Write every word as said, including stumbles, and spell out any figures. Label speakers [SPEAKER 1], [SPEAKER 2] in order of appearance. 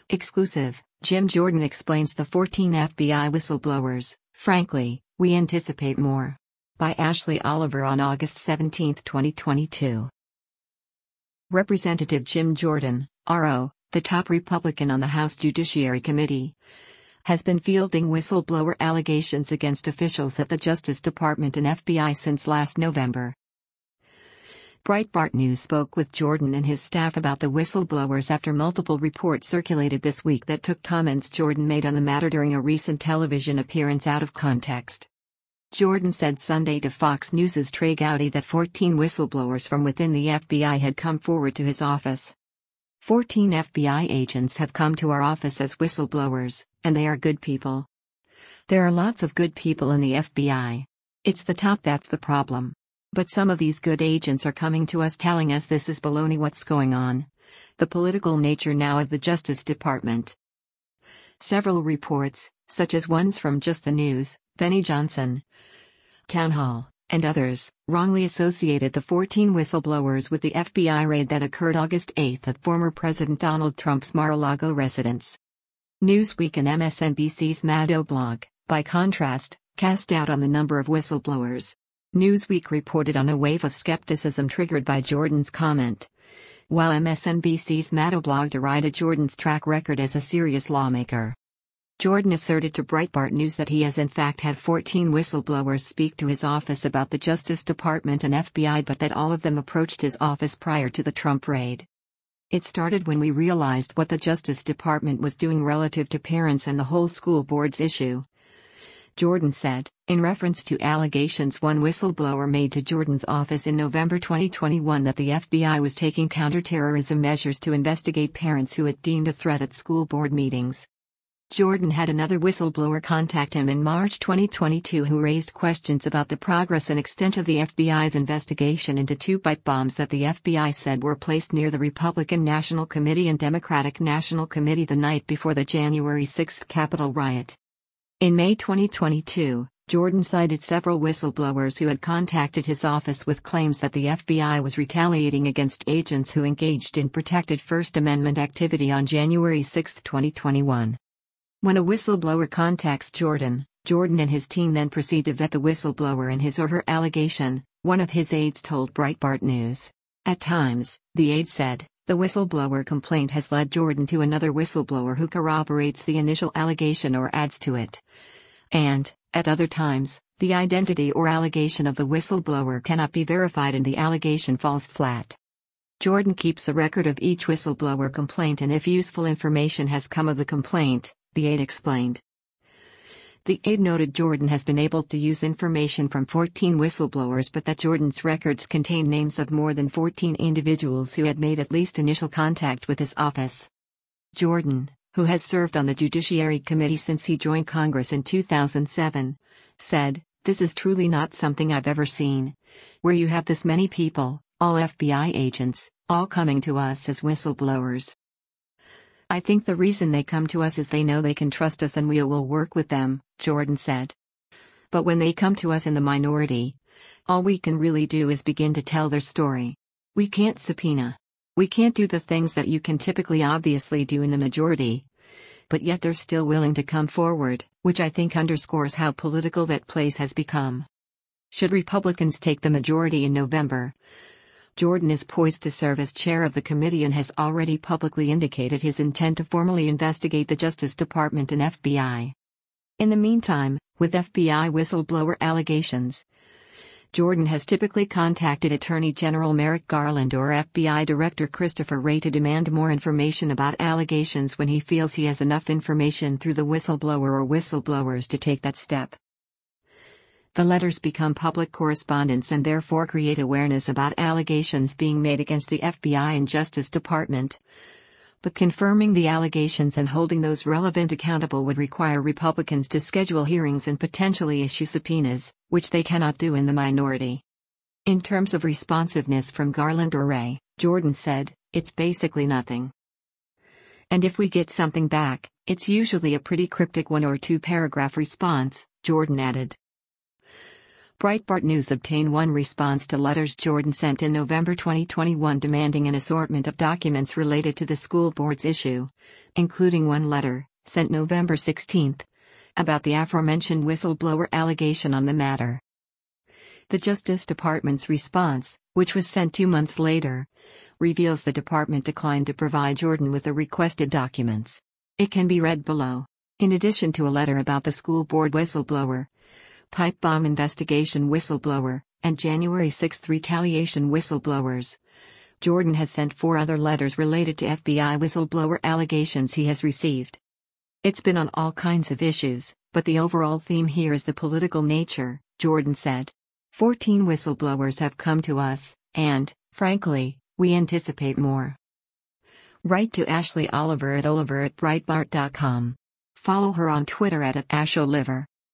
[SPEAKER 1] Exclusive, Jim Jordan explains the fourteen F B I whistleblowers. Frankly, we anticipate more. By Ashley Oliver on August seventeenth, twenty twenty-two. Representative Jim Jordan, R O, the top Republican on the House Judiciary Committee, has been fielding whistleblower allegations against officials at the Justice Department and F B I since last November. Breitbart News spoke with Jordan and his staff about the whistleblowers after multiple reports circulated this week that took comments Jordan made on the matter during a recent television appearance out of context. Jordan said Sunday to Fox News' Trey Gowdy that fourteen whistleblowers from within the F B I had come forward to his office. fourteen F B I agents have come to our office as whistleblowers, and they are good people. There are lots of good people in the F B I. It's the top that's the problem. But some of these good agents are coming to us telling us this is baloney. What's going on? The political nature now of the Justice Department. Several reports, such as ones from Just the News, Benny Johnson, Town Hall, and others, wrongly associated the fourteen whistleblowers with the F B I raid that occurred August eighth at former President Donald Trump's Mar-a-Lago residence. Newsweek and M S N B C's Maddow blog, by contrast, cast doubt on the number of whistleblowers. Newsweek reported on a wave of skepticism triggered by Jordan's comment, while M S N B C's Maddow blog derided Jordan's track record as a serious lawmaker. Jordan asserted to Breitbart News that he has in fact had fourteen whistleblowers speak to his office about the Justice Department and F B I, but that all of them approached his office prior to the Trump raid. It started when we realized what the Justice Department was doing relative to parents and the whole school boards issue, Jordan said, in reference to allegations one whistleblower made to Jordan's office in November twenty twenty-one that the F B I was taking counterterrorism measures to investigate parents who it deemed a threat at school board meetings. Jordan had another whistleblower contact him in March twenty twenty-two who raised questions about the progress and extent of the F B I's investigation into two pipe bombs that the F B I said were placed near the Republican National Committee and Democratic National Committee the night before the January sixth Capitol riot. In May twenty twenty-two, Jordan cited several whistleblowers who had contacted his office with claims that the F B I was retaliating against agents who engaged in protected First Amendment activity on January sixth, twenty twenty-one. When a whistleblower contacts Jordan, Jordan and his team then proceed to vet the whistleblower and his or her allegation, one of his aides told Breitbart News. At times, the aide said, the whistleblower complaint has led Jordan to another whistleblower who corroborates the initial allegation or adds to it. And, at other times, the identity or allegation of the whistleblower cannot be verified and the allegation falls flat. Jordan keeps a record of each whistleblower complaint and if useful information has come of the complaint, the aide explained. The aide noted Jordan has been able to use information from fourteen whistleblowers but that Jordan's records contain names of more than fourteen individuals who had made at least initial contact with his office. Jordan, who has served on the Judiciary Committee since he joined Congress in two thousand seven, said, "This is truly not something I've ever seen. Where you have this many people, all F B I agents, all coming to us as whistleblowers. I think the reason they come to us is they know they can trust us and we will work with them," Jordan said. But when they come to us in the minority, all we can really do is begin to tell their story. We can't subpoena. We can't do the things that you can typically obviously do in the majority. But yet they're still willing to come forward, which I think underscores how political that place has become. Should Republicans take the majority in November, Jordan is poised to serve as chair of the committee and has already publicly indicated his intent to formally investigate the Justice Department and F B I. In the meantime, with F B I whistleblower allegations, Jordan has typically contacted Attorney General Merrick Garland or F B I Director Christopher Wray to demand more information about allegations when he feels he has enough information through the whistleblower or whistleblowers to take that step. The letters become public correspondence and therefore create awareness about allegations being made against the F B I and Justice Department. But confirming the allegations and holding those relevant accountable would require Republicans to schedule hearings and potentially issue subpoenas, which they cannot do in the minority. In terms of responsiveness from Garland or Wray, Jordan said, "It's basically nothing. And if we get something back, it's usually a pretty cryptic one or two paragraph response," Jordan added. Breitbart News obtained one response to letters Jordan sent in November twenty twenty-one demanding an assortment of documents related to the school board's issue, including one letter, sent November sixteenth, about the aforementioned whistleblower allegation on the matter. The Justice Department's response, which was sent two months later, reveals the department declined to provide Jordan with the requested documents. It can be read below. In addition to a letter about the school board whistleblower, pipe bomb investigation whistleblower, and January sixth retaliation whistleblowers, Jordan has sent four other letters related to F B I whistleblower allegations he has received. It's been on all kinds of issues, but the overall theme here is the political nature, Jordan said. Fourteen whistleblowers have come to us, and, frankly, we anticipate more. Write to Ashley Oliver at oliver at breitbart dot com. Follow her on Twitter at, at asholiver.